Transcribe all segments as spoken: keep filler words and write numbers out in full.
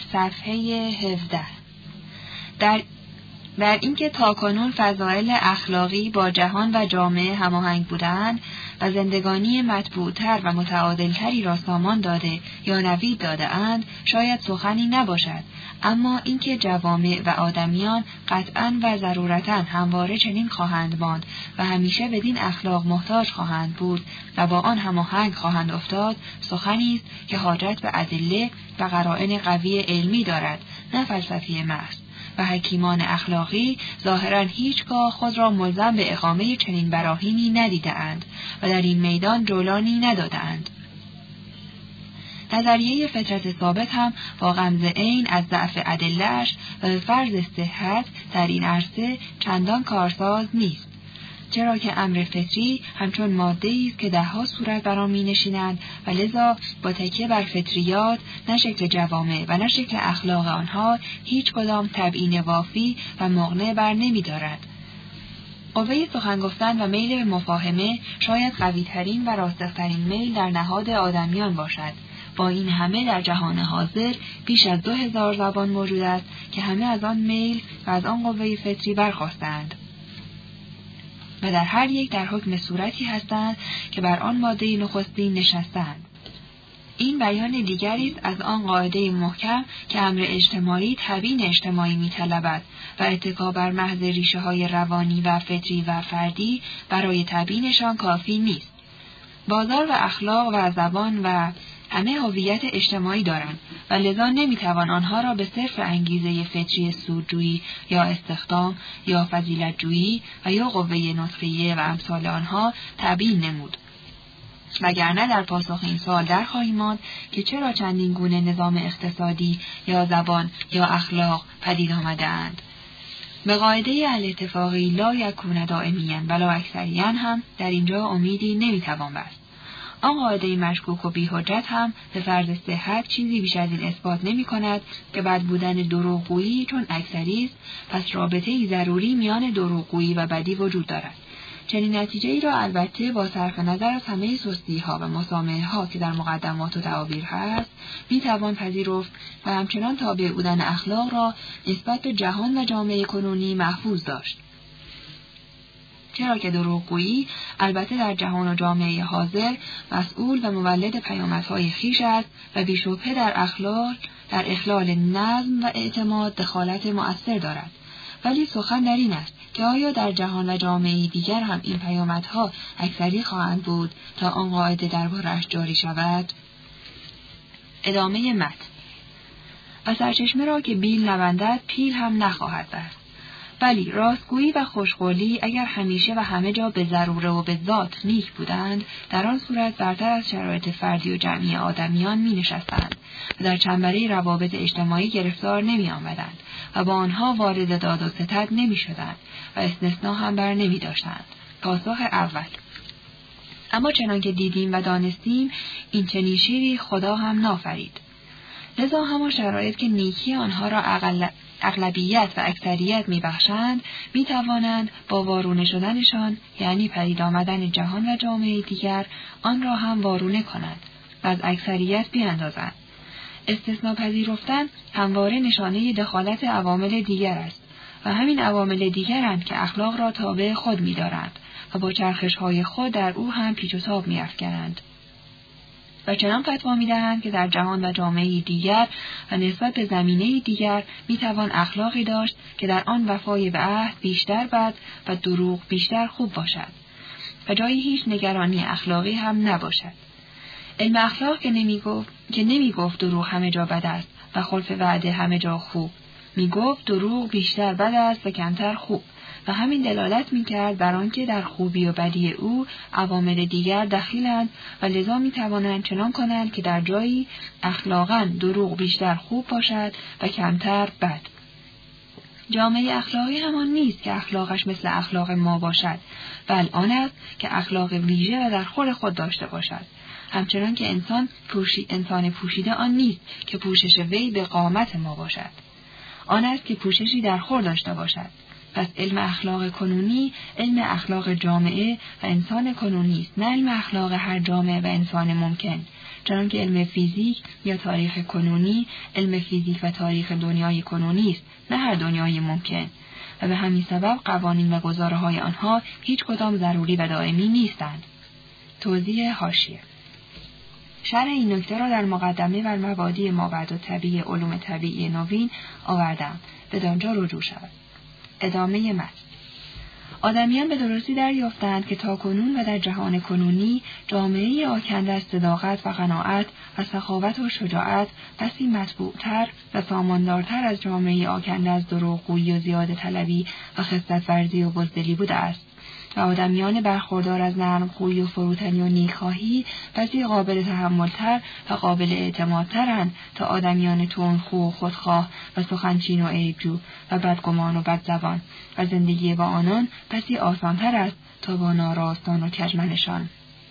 صفحه هفده. در در اینکه تاکنون فضائل اخلاقی با جهان و جامعه هماهنگ بودند و زندگانی مطبوعتر و متعادلتری را سامان داده یا نوید داده اند شاید سخنی نباشد، اما اینکه جوامع و آدمیان قطعاً و ضرورتاً همواره چنین خواهند ماند و همیشه بدین اخلاق محتاج خواهند بود و با آن هماهنگ خواهند افتاد، سخنی است که حاجت به ادله و قرائن قوی علمی دارد، نه فلسفی محض. و حکیمان اخلاقی ظاهراً هیچگاه خود را ملزم به اقامه چنین براهینی ندیده‌اند و در این میدان جولانی نداده‌اند. نظریه فطرت ثابت هم با غمز عین از ضعف ادله‌اش و به فرض صحت در این عرصه چندان کارساز نیست، چرا که امر فطری همچون ماده‌ای است که ده‌ها صورت بر آن می‌نشینند و لذا با تکیه بر فطریات نه شکل جوامع و نه شکل اخلاق آنها هیچ کدام تبیین وافی و مقنع بر نمی‌دارد. قوه سخن گفتن و میل به مفاهمه شاید قوی‌ترین و راسخ‌ترین میل در نهاد آدمیان باشد. با این همه در جهان حاضر بیش از دو هزار زبان موجود است که همه از آن میل و از آن قوه فطری برخاستند و در هر یک در حکم صورتی هستند که بر آن ماده نخستین نشستند. این بیان دیگری است از آن قاعده محکم که امر اجتماعی تبیین اجتماعی می‌طلبد و اتکا بر محض ریشه‌های روانی و فطری و فردی برای تبیینشان کافی نیست. بازار و اخلاق و زبان و همه هویت اجتماعی دارند و لذا نمیتوان آنها را به صرف انگیزه فطری سودجویی یا استخدام یا فضیلت‌جویی و یا قوه نطقیه و امثال آنها تبیین نمود. وگرنه در پاسخ این سوال در خواهیم ماند که چرا چندین گونه نظام اقتصادی یا زبان یا اخلاق پدید آمده‌اند. به قاعده اهل اتفاقی لا یکون دائمیاً ولا اکثریاً هم در اینجا امیدی نمیتوان بست. آن قاعده مشکوک و بی‌حجت هم به فرض صحت چیزی بیش از این اثبات نمی کند که بد بودن دروغگویی چون اکثری است، پس رابطه‌ای ضروری میان دروغگویی و بدی وجود دارد. چنین نتیجه ای را البته با صرف نظر از همه سستی ها و مسامحه ها که در مقدمات و تعابیر هست می توان پذیرفت و همچنان تابع بودن اخلاق را نسبت به جهان و جامعه کنونی محفوظ داشت. چرا که دروغگویی البته در جهان و جامعه حاضر مسئول و مولد پیامدهای خویش است و بیشبه در اخلاق در اخلال نظم و اعتماد دخالت مؤثر دارد. ولی سخن در این است که آیا در جهان و جامعه دیگر هم این پیامدها اکثری خواهند بود تا آن قاعده درباره‌اش جاری شود؟ ادامه متن. و سرچشمه را که بیل نبندد پیل هم نخواهد بست. ولی راستگویی و خوشقولی اگر همیشه و همه جا به ضروره و به ذات نیک بودند، در آن صورت برتر از شرایط فردی و جمعی آدمیان می نشستند و در چنبره روابط اجتماعی گرفتار نمی آمدند و با آنها وارد داد و ستد نمی شدند و استثناء هم بر نمی داشتند. پاسخ اول: اما چنان که دیدیم و دانستیم این چنین شیری خدا هم نافرید. لذا همان شرایط که نیکی آنها را اقل اغلبیت و اکثریت می‌بخشند می‌توانند با وارونه شدنشان یعنی پدید آمدن جهان و جامعه دیگر آن را هم وارونه کنند و از اکثریت بیاندازند. استثناء پذیرفتن همواره نشانه دخالت عوامل دیگر است و همین عوامل دیگرند که اخلاق را تابع خود می‌دارند و با چرخش‌های خود در او هم پیچ و تاب می‌افکنند و چنان فتوا می‌دهند که در جهان و جامعه دیگر و نسبت به زمینه دیگر می‌توان اخلاقی داشت که در آن وفای به عهد بیشتر بد و دروغ بیشتر خوب باشد و جایی هیچ نگرانی اخلاقی هم نباشد. علم اخلاق که نمی‌گفت که نمی‌گفت دروغ همه جا بد است و خلف وعده همه جا خوب، می‌گفت دروغ بیشتر بد است و کمتر خوب و همین دلالت می‌کرد بر آنکه در خوبی و بدی او عوامل دیگر دخیلند و لذا می‌توانند چنان کنند که در جایی اخلاقاً دروغ بیشتر خوب باشد و کمتر بد. جامعه اخلاقی همان نیست که اخلاقش مثل اخلاق ما باشد، بل آن است که اخلاق ویژه و در خور خود داشته باشد. همچنان که انسان پوشی انسان پوشیده آن نیست که پوشش وی به قامت ما باشد، آن است که پوششی در خور داشته باشد. پس علم اخلاق کنونی علم اخلاق جامعه و انسان کنونی است، نه علم اخلاق هر جامعه و انسان ممکن، چنانکه علم فیزیک یا تاریخ کنونی علم فیزیک و تاریخ دنیای کنونی است، نه هر دنیای ممکن، و به همین سبب قوانین و گزاره‌های آنها هیچ کدام ضروری و دائمی نیستند. توضیح حاشیه: شرح این نکته را در مقدمه بر مبادی مابعد طبیعی علوم طبیعی نوین آوردم، بدانجا رجوع شود. ادامه متن. آدمیان به درستی دریافتند که تاکنون و در جهان کنونی جامعه‌ای آکنده از صداقت و قناعت و سخاوت و شجاعت بسی مطبوع‌تر و ساماندارتر از جامعه‌ای آکنده از دروغگویی و زیاده طلبی و خست ورزی و بزدلی بوده است. و آدمیان برخوردار از نرمخویی و فروتنی و نیکخواهی بسی قابل تحملتر و قابل اعتمادترند تا آدمیان تندخو و خودخواه و سخنچین و عیبجو و بدگمان و بدزبان، و زندگی با آنان بسی آسانتر است تا با ناراستان و کژمنشان.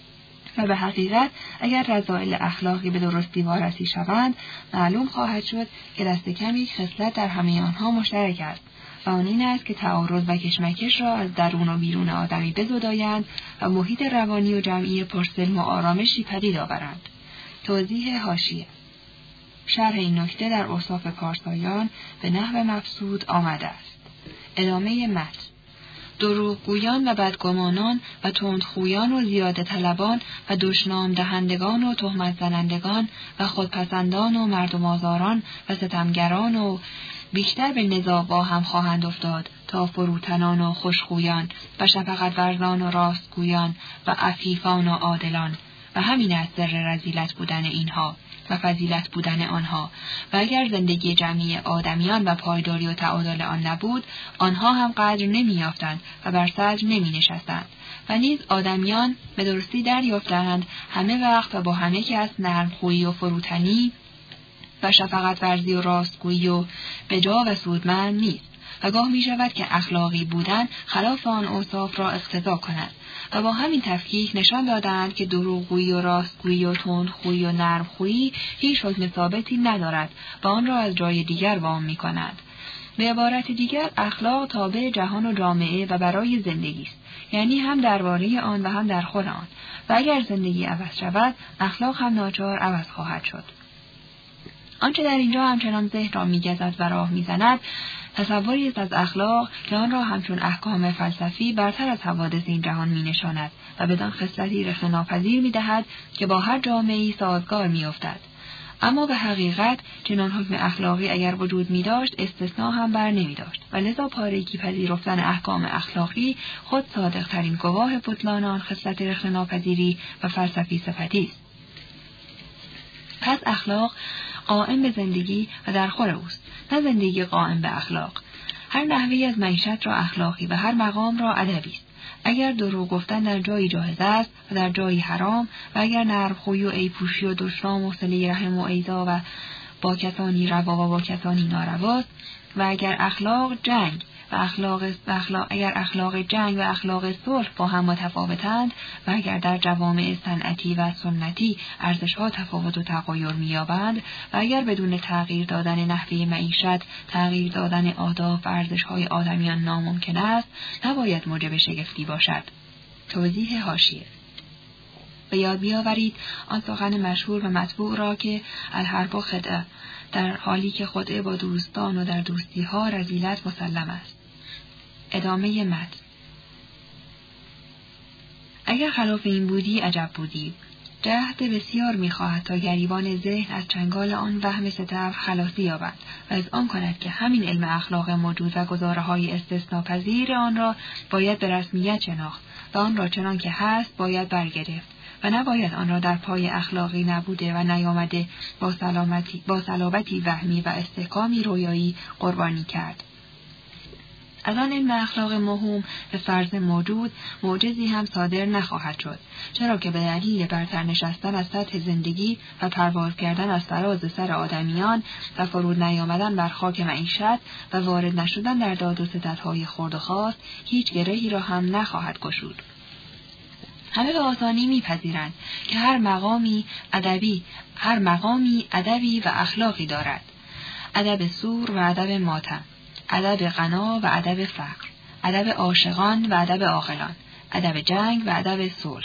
و به حقیقت اگر رذائل اخلاقی به درستی وارسی شوند، معلوم خواهد شد که دست کم یک خصلت در همه آنها مشترک است، و آن این است که تعارض و کشمکش را از درون و بیرون آدمی بزدایند و محیط روانی و جمعی پرسلم و آرامشی پدید آورند. توضیح حاشیه: شرح این نکته در اوصاف پارسایان به نحو مبسوط آمده است. ادامه متن. دروغگویان و بدگمانان و تندخویان و زیاده طلبان و دشنام دهندگان و تهمت زنندگان و خودپسندان و مردم آزاران و ستمگران و بیشتر به نزاع با هم خواهند افتاد تا فروتنان و خوشخویان و شفقت ورزان و راستگویان و عفیفان و عادلان، و همین است سر رذیلت بودن اینها و فضیلت بودن آنها. و اگر زندگی جمعی آدمیان و پایداری و تعادل آن نبود، آنها هم قدر نمی‌یافتند و بر صدر نمی‌نشستند. و نیز آدمیان به درستی دریافتند همه وقت و با همه کس نرمخویی و فروتنی و شفقت ورزی و راستگویی و بجا و سودمند نیست، و گاه می شود که اخلاقی بودن خلاف آن اوصاف را اقتضا کند، و با همین تفکیک نشان دادند که دروغگویی و راستگویی و تندخویی و نرمخویی هیچ حکم ثابتی ندارد و آن را از جای دیگر وام می کند. به عبارت دیگر، اخلاق تابع جهان و جامعه و برای زندگی است، یعنی هم درباره آن و هم در خود آن، و اگر زندگی عوض شود، اخلاق هم ناچار عوض خواهد شد. آنچه در اینجا همچنان ذهن را می‌گزد و راه می‌زند، تصوری است از اخلاق که آن را همچون احکام فلسفی برتر از حوادث این جهان می‌نشاند و بدان خصلتی رخنه‌ناپذیر می‌دهد که با هر جامعه‌ای سازگار می‌افتد. اما به حقیقت چنان حکم اخلاقی اگر وجود می‌داشت، استثناء هم بر نمی‌داشت، و لذا پارگی پذیرفتن احکام اخلاقی خود صادق‌ترین گواه بطلان آن خصلت رخنه‌ناپذیری و فلسفی صفتی است. پس اخلاق قائم به زندگی و در خور اوست، نه زندگی قائم به اخلاق. هر نحوی از معیشت را اخلاقی و هر مقام را ادبی است. اگر دروغ گفتن در جایی جایز است و در جایی حرام، و اگر نرمخویی و عیب‌پوشی و دشنام و صله رحم و ایذا و با کسانی روا و با کسانی نارواست، و اگر اخلاق جنگ و اخلاق اخلاق اگر اخلاق جنگ و اخلاق صلح با هم متفاوتند، و اگر در جوامع صنعتی و سنتی ارزش‌ها تفاوت و تغایر می‌یابند، و اگر بدون تغییر دادن نحوه معیشت تغییر دادن آداب و ارزش‌های آدمیان ناممکن است، نباید موجب شگفتی باشد. توضیح حاشیه: به یاد بیاورید آن سخن مشهور و مطبوع را که الحرب خدعه، در حالی که خدعه با دوستان و در دوستی‌ها رذیلت مسلم است. ادامه متن. اگر خلاف این بودی عجب بودی. جهد بسیار می‌خواهد تا گریبان ذهن از چنگال آن وهم ستبر خلاصی یابد و از آن کند که همین علم اخلاق موجود و گزاره‌های استثناپذیر آن را باید به رسمیت شناخت و آن را چنان که هست باید برگرفت و نباید آن را در پای اخلاقی نبوده و نیامده با سلامتی با صلابتی وهمی و استحکامی رویایی قربانی کرد. از آن علم اخلاق موهوم به فرض موجود معجزی هم صادر نخواهد شد، چرا که به دلیل برتر نشستن از سطح زندگی و پرواز کردن از فراز سر آدمیان و فرود نیامدن بر خاک معیشت و وارد نشدن در داد و ستدهای خرد و خاست، هیچ گرهی را هم نخواهد گشود. همه به آسانی میپذیرند که هر مقامی ادبی هر مقامی ادبی و اخلاقی دارد، ادب سور و ادب ماتم، ادب غنا و ادب فقر، ادب عاشقان و ادب عاقلان، ادب جنگ و ادب صلح،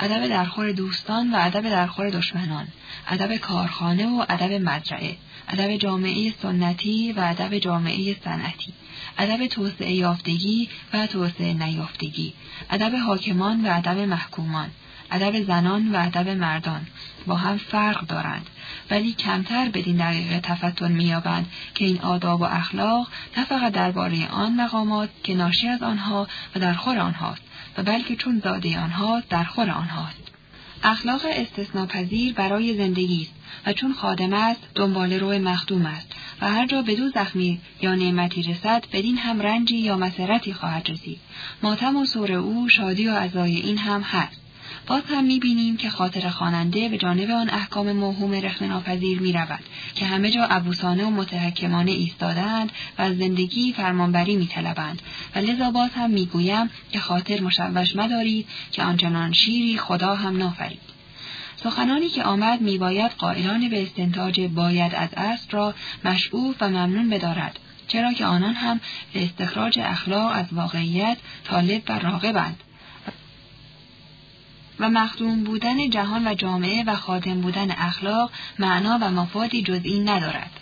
ادب درخور دوستان و ادب درخور دشمنان، ادب کارخانه و ادب مزرعه، ادب جامعه سنتی و ادب جامعه صنعتی، ادب توسعه یافتگی و توسعه نیافتگی، ادب حاکمان و ادب محکومان، ادب زنان و ادب مردان با هم فرق دارند، ولی کمتر بدین دقیقه تفتن می‌یابند که این آداب و اخلاق نه فقط درباره آن مقامات که ناشی از آنها و در خور آنهاست و بلکه چون زاده آنها در خور آنهاست. اخلاق استثناپذیر برای زندگی است و چون خادم است دنبال رو مخدوم است و هر جا بدو زخمی یا نعمتی رسد بدین هم رنجی یا مسرتی خواهد رسید. ماتم و سور او شادی و عزای این هم هست. باز هم می‌بینیم که خاطر خواننده به جانب آن احکام موهوم رخنه‌ناپذیر می‌رود که همه جا عبوسانه و متحکمانه ایستاده‌اند و از زندگی فرمانبری می‌طلبند و لذا باز هم می‌گویم که خاطر مشوش مدارید که آنچنان شیری خدا هم نافرید. سخنانی که آمد می‌باید قائلان به استنتاج باید از اصل را مشعوف و ممنون بدارد، چرا که آنان هم به استخراج اخلاق از واقعیت طالب و راغبند و مخدوم بودن جهان و جامعه و خادم بودن اخلاق معنا و مفادی جز این ندارد،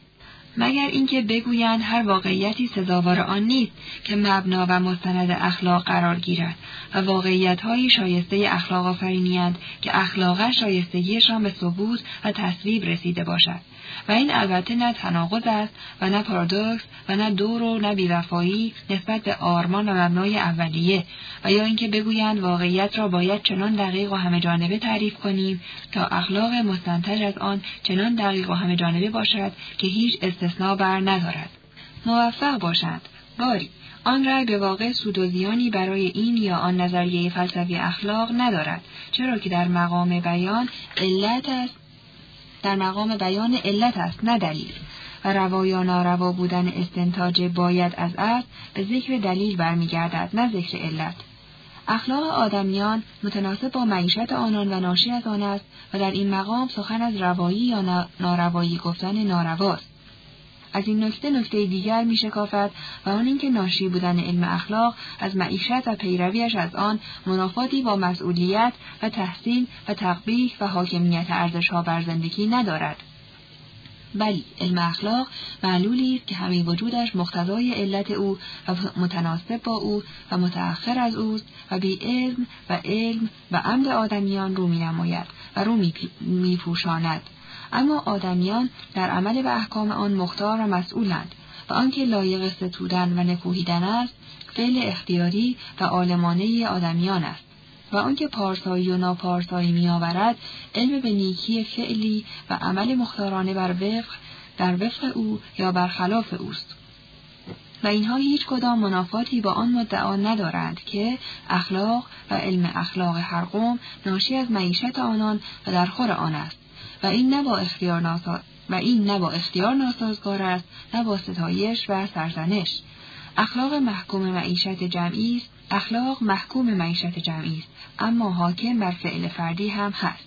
مگر اینکه بگویند هر واقعیتی سزاوار آن نیست که مبنا و مستند اخلاق قرار گیرد و واقعیت‌های شایسته اخلاق آفرینی‌اند که اخلاق شایستگیشان به ثبوت و تصویب رسیده باشد. و این البته نه تناقض است و نه پارادوکس و نه دور و نه بی‌وفایی نسبت به آرمان و مبنای اولیه، و یا اینکه بگویند واقعیت را باید چنان دقیق و همه جانبه تعریف کنیم تا اخلاق مستنتج از آن چنان دقیق و همه جانبه باشد که هیچ استثناء بر ندارد. موفق باشند. باری آن رأی به واقع سود و زیانی برای این یا آن نظریه فلسفی اخلاق ندارد، چرا که در مقام بیان علت است در مقام بیان علت است نه دلیل، و روا یا ناروا بودن استنتاج باید از اصل به ذکر دلیل برمیگردد نه ذکر علت. اخلاق آدمیان متناسب با معیشت آنان و ناشی از آن است و در این مقام سخن از روایی یا ناروایی گفتن نارواست. از این نکته نکته دیگر می شکافد و آن اینکه ناشی بودن علم اخلاق از معیشت و پیرویش از آن منافاتی با مسئولیت و تحسین و تقبیح و حاکمیت ارزش‌ها بر زندگی ندارد. بلی علم اخلاق معلولی است که همه وجودش مقتضای علت او و متناسب با او و متأخر از اوست و بی علم و علم و عمد آدمیان رو می نماید و رو می پوشاند. اما آدمیان در عمل به احکام آن مختار و مسئولند و آنکه لایق ستودن و نکوهیدن است فعل اختیاری و عالمانه آدمیان است و آنکه پارسایی و ناپارسایی می آورد علم به نیکی فعلی و عمل مختارانه بر وفق در وفق او یا برخلاف اوست و اینها هیچ کدام منافاتی با آن مدعا ندارند که اخلاق و علم اخلاق هر قوم ناشی از معیشت آنان و در خور آن است و این نه با اختیار ناساز و این نه با اختیار ناسازگار است نه با ستایش و سرزنش. اخلاق محکوم معیشت جمعی است اخلاق محکوم معیشت جمعی است اما حاکم بر فعل فردی هم هست.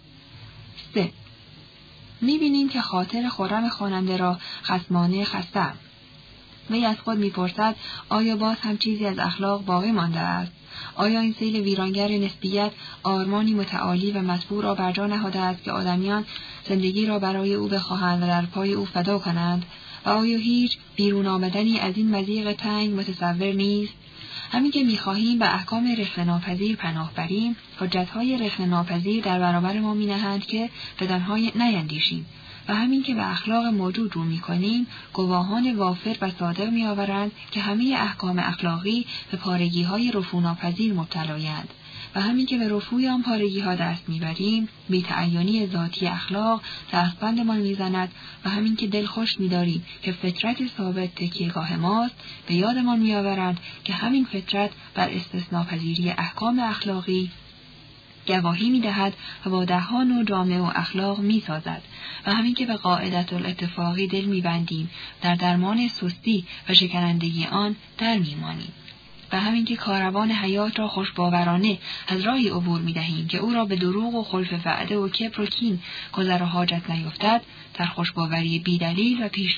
سه می‌بینیم که خاطر خرم خواننده را خصمانه خسته‌ام. وی از خود می‌پرسد آیا باز هم چیزی از اخلاق باقی مانده است؟ آیا این سیل ویرانگر نسبیت آرمانی متعالی و مطبوع را بر جا نهاده است که آدمیان زندگی را برای او بخواهند و در پای او فدا کنند؟ و آیا هیچ بیرون آمدنی از این مضیق تنگ متصور نیست؟ همین که می‌خواهیم به احکام رخنه‌ناپذیر پناه بریم، حجت‌های رخنه‌ناپذیر در برابر ما می‌نهند که بدانها نیندیشیم و همین که به اخلاق موجود رو می‌کنیم، گواهان وافر و صادق می‌آورند که همه احکام اخلاقی به پارگی‌های رفوع-ناپذیر مبتلایند و همین که به رفوع آن پارگی‌ها دست می‌بریم، بی‌تعینی ذاتی اخلاق دستبندمان می‌زند و همین که دل خوش می‌داریم که فطرت ثابت تکیه‌گاه ماست، به یادمان می‌آورند که همین فطرت بر استثناپذیری احکام اخلاقی گواهی می‌دهد و با ده‌ها نوع جامعه و اخلاق می‌سازد و همین که به قاعدت الاتفاقی دل می‌بندیم در درمان سستی و شکنندگی آن در می‌مانیم و همین که کاروان حیات را خوشباورانه از راهی عبور می‌دهیم که او را به دروغ و خلف وعده و کبر و کین گذر و حاجت نیفتد، در خوشباوری بی‌دلیل و پیش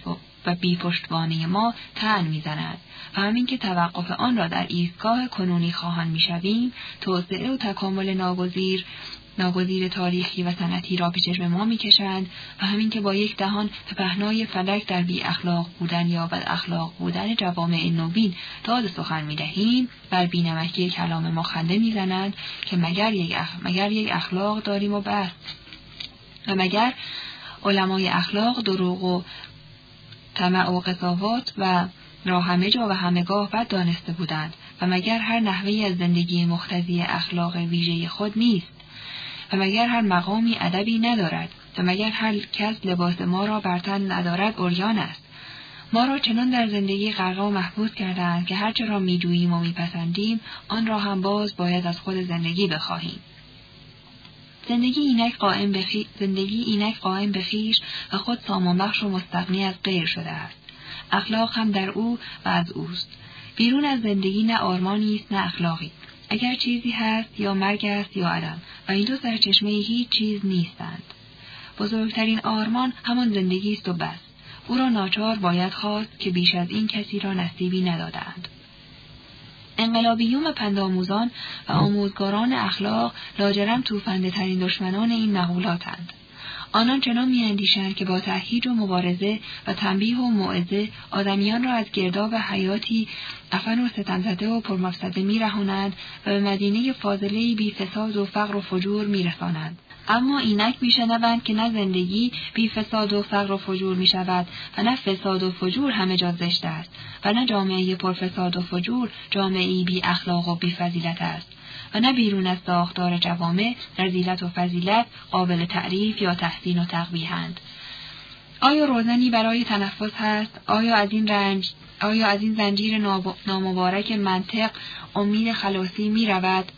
و بی پشتوانه ما طعن می‌زند و همین که توقف آن را در ایستگاه کنونی خواهان می‌شویم، توسعه و تکامل ناگزیر ناگزیر تاریخی و سنتی را به چشم ما می‌کشند و همین که با یک دهان به پهنای فلک در بی اخلاق بودن یا بد اخلاق بودن جوامع نوین داد سخن می‌دهیم، بر بی‌نمکی کلام ما خنده می‌زنند که مگر یک اخ... مگر یک اخلاق داریم و بس، و مگر علمای اخلاق دروغ و طمع و قساوت و را همه جا و همگاه بد دانسته بودند و مگر هر نحوهی از زندگی مقتضی اخلاق ویژه خود نیست و مگر هر مقامی ادبی ندارد و مگر هر کس لباس ما را بر تن ندارد عریان است. ما را چنان در زندگی غرقه و محبوس کردند که هرچه را می‌جوییم و می‌پسندیم آن را هم باز باید از خود زندگی بخواهیم. زندگی اینک قائم به خی... زندگی اینک قائم به خویش و خود سامانبخش و مستغنی از غیر شده است. اخلاق هم در او و از اوست. بیرون از زندگی نه آرمانی است نه اخلاقی. اگر چیزی هست یا مرگ است یا عدم و این دو سرچشمه هیچ چیز نیستند. بزرگترین آرمان همان زندگی است و بس. او را ناچار باید خواست که بیش از این کسی را نصیبی ندادند. انقلابیون و پندآموزان و آموزگاران اخلاق لاجرم توفنده ترین دشمنان این مقولاتند. آنان چنان می‌اندیشند که با تهییج و مبارزه و تنبیه و موعظه آدمیان را از گرداب حیاتی عفن و ستمزده و پرمفسده می‌رهانند و به مدینه فاضله‌ای بی فساد و فقر و فجور می‌رسانند. اما اینک می‌شنوند که نه زندگی بی فساد و فقر و فجور می‌شود و نه فساد و فجور همه جا زشت است و نه جامعه پرفساد و فجور جامعه‌ای بی اخلاق و بی فضیلت است و نه بیرون از ساختار جوامع رذیلت و فضیلت قابل تعریف یا تحسین و تقبیح‌اند. آیا روزنی برای تنفس هست؟ آیا از این رنج آیا از این زنجیر نامبارک منطق امید خلاصی می‌رود؟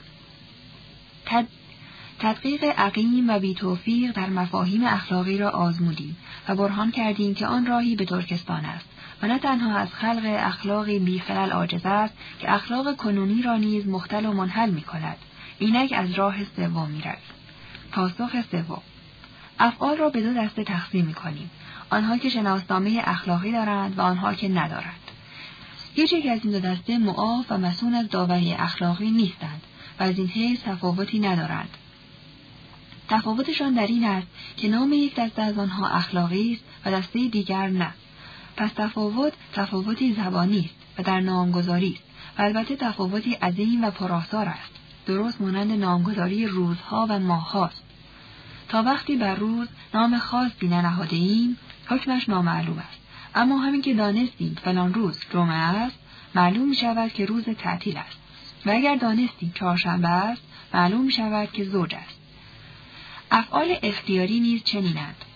تد... تدقیق عقیم و بی توفیق در مفاهیم اخلاقی را آزمودیم و برهان کردیم که آن راهی به ترکستان است و نه تنها از خلق اخلاقی بی خلل عاجز است که اخلاق کنونی را نیز مختل و منحل می کند. اینک از راه سوم می رویم. پاسخ سوم: افعال را به دو دسته تقسیم می کنیم. آنها که شناسنامه اخلاقی دارند و آنها که ندارند. هیچ یک از این دو دسته معاف و مسئول از داوری اخلاقی نیستند و از این حیث تفاوتی ندارند. تفاوتشان در این است که نام یک دسته از آنها اخلاقی است و دسته دیگر نه. پس تفاوت تفاوتی زبانی است و در نامگذاری است و البته تفاوتی عظیم و پرآثار است. درست مانند نامگذاری روزها و ماه‌هاست. تا وقتی بر روز نام خاصی ننهاده ایم، حکمش نامعلوم است. اما همین که دانستیم فلان روز جمعه است، معلوم می شود که روز تعطیل است. و اگر دانستیم چهارشنبه است، معلوم می شود که زوج است. افعال اختیاری نیز چنینند: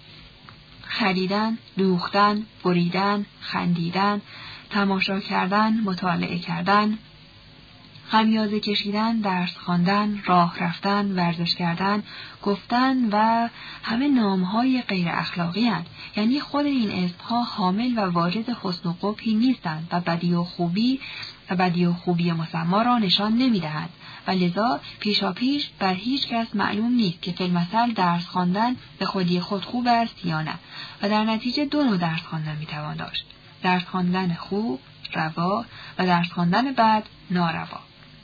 خریدن، دوختن، بریدن، خندیدن، تماشا کردن، مطالعه کردن، خمیازه کشیدن، درس خواندن، راه رفتن، ورزش کردن، گفتن و همه نامهای غیر اخلاقی هستند. یعنی خود این اسمها حامل و واجد حسن و قبحی نیستند و بدی و خوبی و بدی و خوبی مسما را نشان نمی‌دهند و لذا پیشا پیش بر هیچ کس معلوم نیست که فی المثل درس خواندن به خودی خود خوب است یا نه و در نتیجه دو نوع درس خواندن می‌توان داشت: درس خواندن خوب روا و درس خواندن بد ناروا.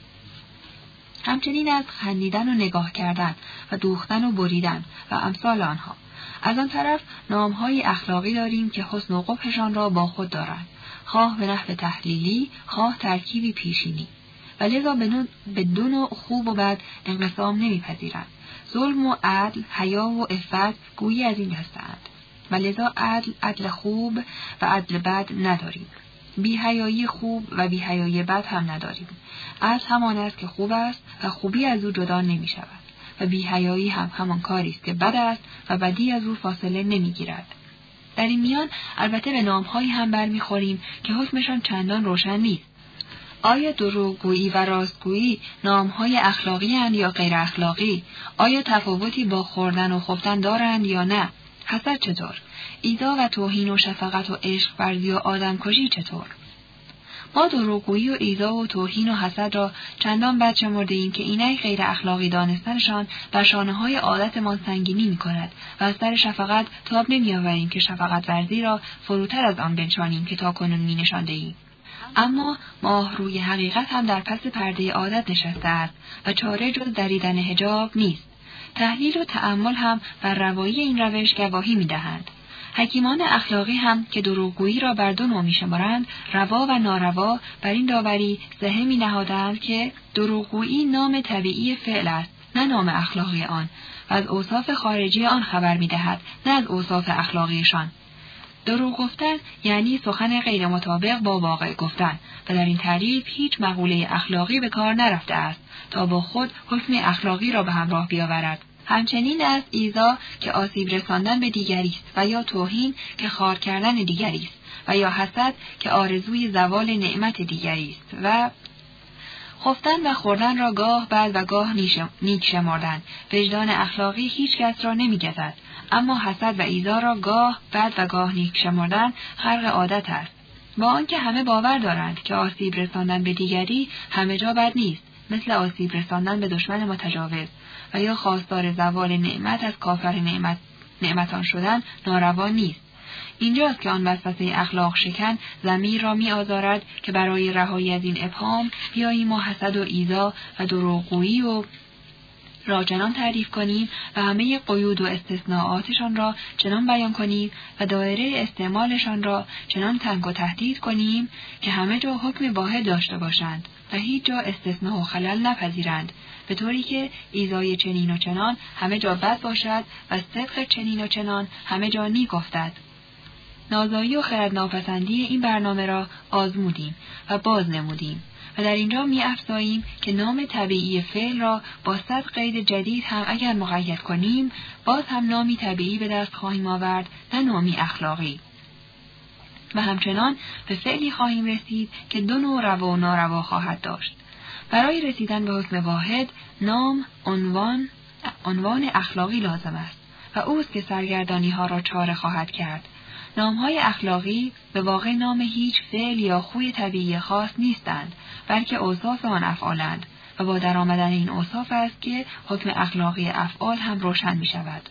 همچنین از خندیدن و نگاه کردن و دوختن و بریدن و امثال آنها. از آن طرف نام‌های اخلاقی داریم که حسن و قبحشان را با خود دارند، خواه به نحو تحلیلی، خواه ترکیبی پیشینی، و لذا به دو نوع خوب و بد انقسام نمی‌پذیرند. ظلم و عدل، حیا و عفت گویی از این دسته‌اند و لذا عدل عدل خوب و عدل بد نداریم. بی‌حیایی خوب و بی‌حیایی بد هم نداریم. عدل همان است که خوب است و خوبی از او جدا نمی‌شود و بی‌حیایی هم همان کاری است که بد است و بدی از او فاصله نمی‌گیرد. در این میان البته به نام‌هایی هم برمی‌خوریم که حکمشان چندان روشن نیست. آیا دروغگویی و راستگویی نام‌های اخلاقی اند یا غیر اخلاقی؟ آیا تفاوتی با خوردن و خفتن دارند یا نه؟ حسد چطور؟ ایذا و توهین و شفقت و عشق ورزی و آدمکشی چطور؟ ما دروغگویی و ایذا و توهین و حسد را چندان بد شمرده‌ایم که اینک غیر اخلاقی دانستنشان بر شانه‌های عادتمان سنگینی می‌کند و از سر شفقت تاب نمی‌آوریم که شفقت ورزی را فروتر از آن بنشانیم که تاکنون می‌نشانده‌ایم. اما ماهروی حقیقت هم در پس پرده عادت نشسته است و چاره جز دریدن حجاب نیست. تحلیل و تأمل هم بر روایی این روش گواهی می‌دهند. حکیمان اخلاقی هم که دروغگویی را بر دو نوع می‌شمارند، روا و ناروا، بر این داوری صحه می‌نهادند که دروغگویی نام طبیعی فعل است، نه نام اخلاقی آن، و از اوصاف خارجی آن خبر می‌دهد، نه از اوصاف اخلاقیشان. دروغ گفتن یعنی سخن غیر مطابق با واقع گفتن و در این تعریف هیچ مقوله اخلاقی به کار نرفته است تا با خود حکم اخلاقی را به همراه بیاورد. همچنین است ایذا که آسیب رساندن به دیگری است و یا توهین که خار کردن دیگری است و یا حسد که آرزوی زوال نعمت دیگری است و خفتن و خوردن را گاه بعد و گاه نیک شمردن. وجدان اخلاقی هیچ کس را نمی‌گزد، اما حسد و ایذا را گاه بعد و گاه نیک شمردن خرق عادت است. با آنکه همه باور دارند که آسیب رساندن به دیگری همه جا بد نیست، مثل آسیب رساندن به دشمن متجاوز و یا خواستار زوال نعمت از کافر نعمت نعمتان شدن ناروا نیست. اینجاست که آن وسوسه اخلاق شکن ضمیر را می آزارد که برای رهایی از این ابهام بیاییم ما حسد و ایذا و دروغگویی و را چنان تعریف کنیم و همه قیود و استثناءاتشان را چنان بیان کنیم و دایره استعمالشان را چنان تنگ و تهدید کنیم که همه جا حکم واحد داشته باشند و هیچ جا استثناء و خلل نپذیرند، به طوری که ایذای چنین و چنان همه جا بد باشد و صدق چنین و چنان همه جا نیک افتد. نازایی و خردناپسندی این برنامه را آزمودیم و باز نمودیم و در اینجا می افزاییم که نام طبیعی فعل را با صد قید جدید هم اگر مقید کنیم باز هم نامی طبیعی به دست خواهیم آورد، نه نامی اخلاقی. و همچنان به فعلی خواهیم رسید که دو نوع روا و ناروا خواهد داشت. برای رسیدن به حکم واحد نام عنوان عنوان اخلاقی لازم است و اوست که سرگردانی ها را چاره خواهد کرد. نامهای اخلاقی به واقع نام هیچ فعل یا خوی طبیعی خاص نیستند، بلکه اوصاف آن افعالند و با در آمدن این اوصاف است که حکم اخلاقی افعال هم روشن می شود.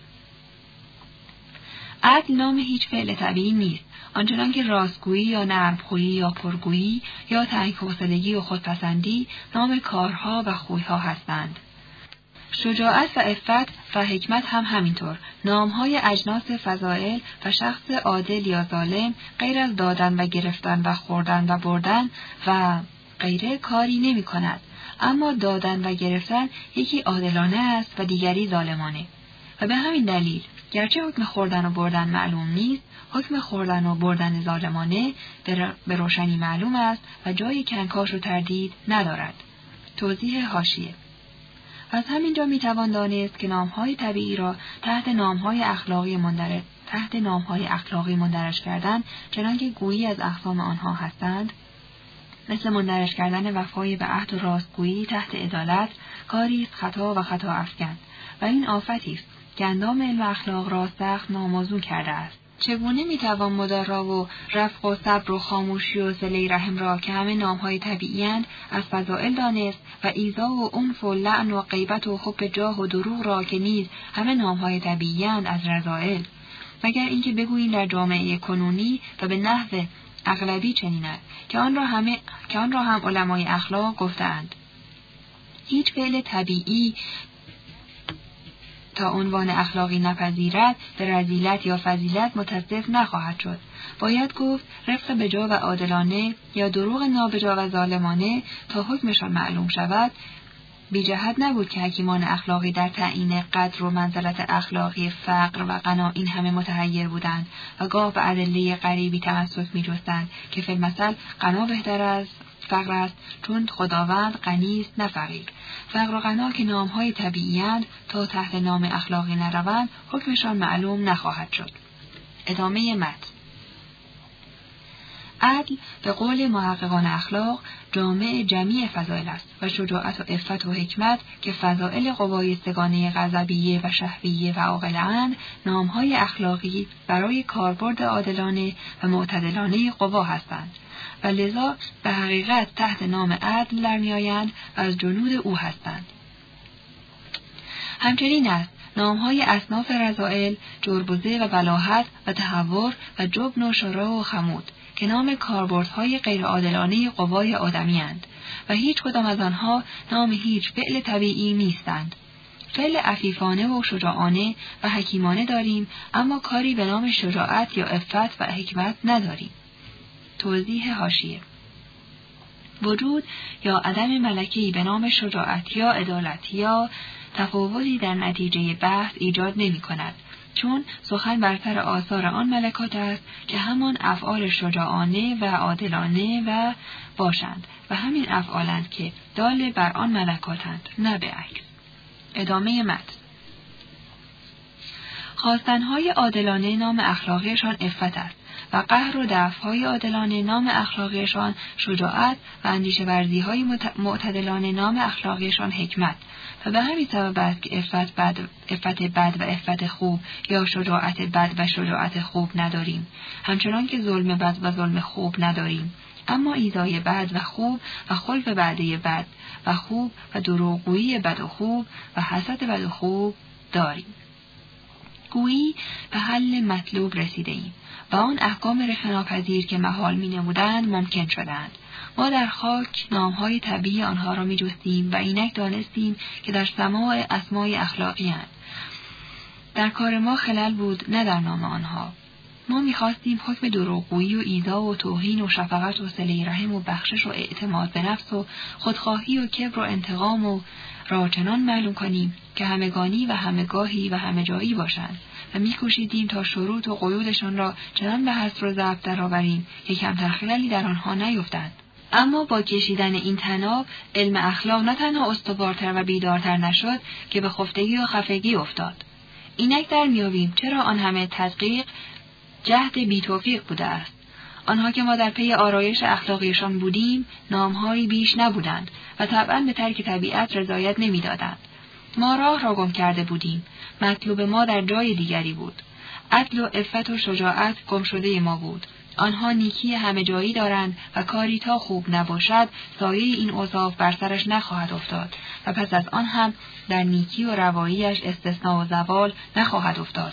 عدل نام هیچ فعل طبیعی نیست، آنچنان که راستگویی یا نرمخویی یا پرگویی یا تنگ‌حوصلگی و خودپسندی نام کارها و خویها هستند. شجاعت و عفت و حکمت هم همینطور نامهای اجناس فضائل و شخص عادل یا ظالم غیر از دادن و گرفتن و خوردن و بردن و غیره کاری نمی کند، اما دادن و گرفتن یکی عادلانه است و دیگری ظالمانه و به همین دلیل گرچه حکم خوردن و بردن معلوم نیست، حکم خوردن و بردن ظالمانه به روشنی معلوم است و جای کنکاش و تردید ندارد. توضیح حاشیه: از همینجا میتوان دانست که نامهای طبیعی را تحت نامهای اخلاقی مندرج تحت نامهای اخلاقی مندرج کردن چنانکه گویی از اقسام آنها هستند، مثل مندرج کردن وفای به عهد و راستگویی تحت عدالت، کاری است خطا و خطا افکن و این آفتی است که اندام علم اخلاق را سخت ناموزون کرده است. چگونه میتوان مدارا و رفق و صبر و خاموشی و صله رحم را که همه نامهای طبیعی‌اند از فضائل دانست و ایذا و عنف و لعن و غیبت و حب جاه و دروغ را که نیز همه نامهای طبیعی‌اند از رذائل، مگر اینکه بگوییم در جامعه کنونی و به نحو اغلبی چنین است که آن را همه که آن را هم علمای اخلاق گفتند. هیچ فعل طبیعی تا عنوان اخلاقی نپذیرد به رذیلت یا فضیلت متصف نخواهد شد. باید گفت رفق بجا و عادلانه یا دروغ نابجا و ظالمانه تا حکمشان معلوم شود. بی جهت نبود که حکیمان اخلاقی در تعیین قدر و منزلت اخلاقی فقر و غنا این همه متحیر بودند و گاه به ادله غریبی تمسک می جستند که فی المثل غنا بهتر از فقر است چون خداوند غنی است نه فقیر. فقر و غنا که نامهای طبیعی‌اند تا تحت نام اخلاقی نروند حکمشان معلوم نخواهد شد. ادامه متن. عدل به قول محققان اخلاق جامع جمیع فضائل است و شجاعت و عفت و حکمت که فضائل قوای سگانه غضبیه و شهویه و عاقله‌اند، نام‌های اخلاقی برای کاربرد عادلانه و معتدلانه قوا هستند و لذا به حقیقت تحت نام عدل در می‌آیند و از جنود او هستند. همچنین است نام‌های اصناف رذائل، جربزه و بلاهت و تهور و جبن و شرا و خمود که نام کاربردهای غیرعادلانه قوای آدمی‌اند و هیچ کدام از آنها نام هیچ فعل طبیعی نیستند. فعل عفیفانه و شجاعانه و حکیمانه داریم، اما کاری به نام شجاعت یا عفت و حکمت نداریم. توضیح حاشیه: وجود یا عدم ملکه‌ای به نام شجاعت یا عدالت یا تفاوتی در نتیجه بحث ایجاد نمی کند، چون سخن بر سر آثار آن ملکات است که همان افعال شجاعانه و عادلانه و باشند و همین افعالند که دال بر آن ملکاتند، نه به عکس. ادامه متن. خواستنهای عادلانه نام اخلاقیشان عفت است و قهر و دفعهای عادلانه نام اخلاقیشان شجاعت و اندیشه ورزیهای معتدلانه نام اخلاقیشان حکمت و به همین سبب است که عفت بد عفت بد و عفت خوب یا شجاعت بد و شجاعت خوب نداریم، همچنان که ظلم بد و ظلم خوب نداریم، اما ایذای بد و خوب و خلف بعده بد و خوب و دروغگویی بد و خوب و حسد بد و خوب داریم. گویی به حل مطلوب رسیده ایم و آن احکام رخناپذیر که محال می نمودند ممکن شدند. ما در خاک نامهای طبیعی آنها را می جستیم و اینک دانستیم که در سماع اسمای اخلاقی هستند. در کار ما خلل بود، نه در نام آنها. ما می خواستیم حکم دروغگویی و ایذا و توهین و شفقت و صله رحم و بخشش و اعتماد به نفس و خودخواهی و کبر و انتقام و را چنان معلوم کنیم که همگانی و همگاهی و همه جایی باشند و می‌کوشیدیم تا شروط و قیودشان را چنان به حصر و ضبط درآوریم که کمتر خللی در آنها نیفتند. اما با کشیدن این طناب علم اخلاق نه تنها استوارتر و بیدارتر نشد که به خفتگی و خفگی افتاد. اینک در میابیم چرا آن همه تدقیق جهد بی توفیق بوده است. آنها که ما در پی آرایش اخلاقیشان بودیم نامهایی بیش نبودند و طبعا به ترک طبیعت رضایت نمیدادند. ما راه را گم کرده بودیم، مطلوب ما در جای دیگری بود. عدل و عفت و شجاعت گم شده ما بود. آنها نیکی همه جایی دارند و کاری تا خوب نباشد سایه این اوصاف بر سرش نخواهد افتاد و پس از آن هم در نیکی و رواییش استثناء و زوال نخواهد افتاد.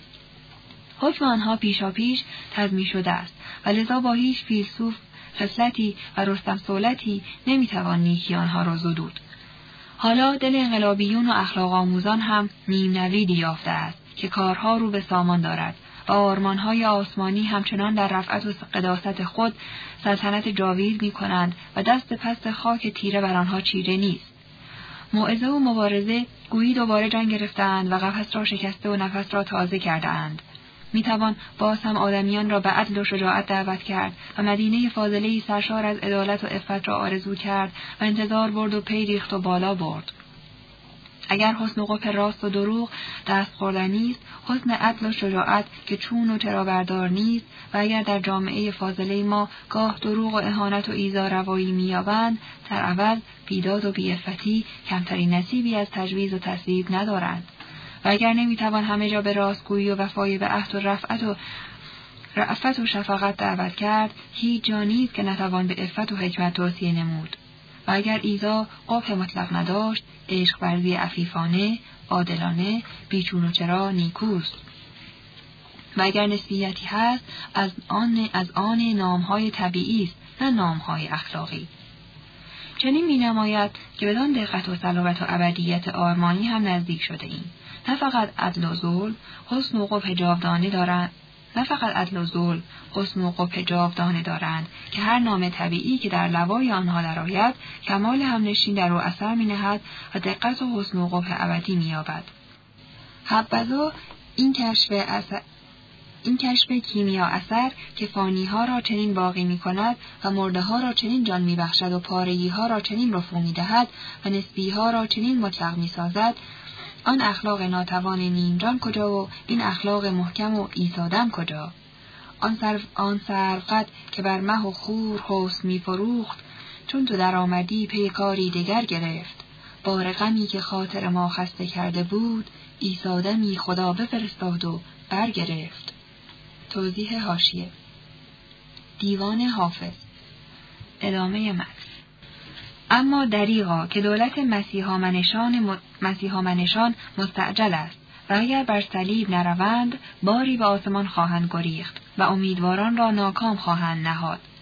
حکم آنها پیشا پیش تضمین شده است و لذا با هیچ فیلسوف خصلتی و رستم صولتی نمیتوان نیکی آنها را زدود. حالا دل انقلابیون و اخلاق آموزان هم نیم نویدی یافته است که کارها رو به سامان دارد و آرمانهای آسمانی همچنان در رفعت و قداست خود سلطنت جاوید می کنند و دست پست خاک تیره بر آنها چیره نیست. موعظه و مبارزه گویی دوباره جان گرفتند و قفس را شکسته و نفس را تازه کرده اند. می توان باز هم آدمیان را به عدل و شجاعت دعوت کرد و مدینه فاضله‌ای سرشار از عدالت و عفت را آرزو کرد و انتظار برد و پی ریخت و بالا برد. اگر حسن و قبح راست و دروغ دست خوردنی است، حسن عدل و شجاعت که چون و چرا بردار نیست و اگر در جامعه فاضله ما گاه دروغ و اهانت و ایذا روایی می‌یابند، در عوض بیداد و بی‌عفتی کمترین نصیبی از تجویز و تصویب ندارند. و اگر نمیتوان همه جا به راستگویی و وفای به عهد و رفعت و رأفت و شفقت دعوت کرد، هیچ جا نیست که نتوان به عفت و حکمت توصیه نمود. و اگر ایذا قبح مطلق نداشت، عشق ورزی عفیفانه، عادلانه، بیچون و چرا نیکوست. و اگر نسبیتی هست، از آن از آن نامهای طبیعی است، نه نامهای اخلاقی. چنین می‌نماید که بدان دقت و صلابت و ابدیت آرمانی هم نزدیک شده ایم. نه فقط عدل و ظلم، حسن و قبح جاودانه دارند، نه فقط عدل و ظلم، حسن و قبح جاودانه دارند که هر نام طبیعی که در لوای آنها درآید، کمال همنشین در او اثر می‌نهد و دقت و حسن و قبح ابدی می‌یابد. حبذا این کشف اثر این کشف کیمیا اثر که فانی‌ها را چنین باقی می‌کند و مرده‌ها را چنین جان می‌بخشد و پاره‌ای‌ها را چنین رفو می‌دهد و نسبی‌ها را چنین مطلق می‌سازد، آن اخلاق ناتوان نیم جان کجا و این اخلاق محکم و ایستادم کجا؟ آن سر آن سروقد که بر مه و خور حسن می فروخت، چون تو در آمدی پی کاری دگر گرفت. بار غمی که خاطر ما خسته کرده بود، ایستادمی خدا بفرستاد و برگرفت. توضیح حاشیه. دیوان حافظ. ادامه متن. اما دریغا که دولت مسیحامنشان مسیحامنشان مستعجل است و اگر بر صلیب نروند باری به آسمان خواهند گریخت و امیدواران را ناکام خواهند نهاد.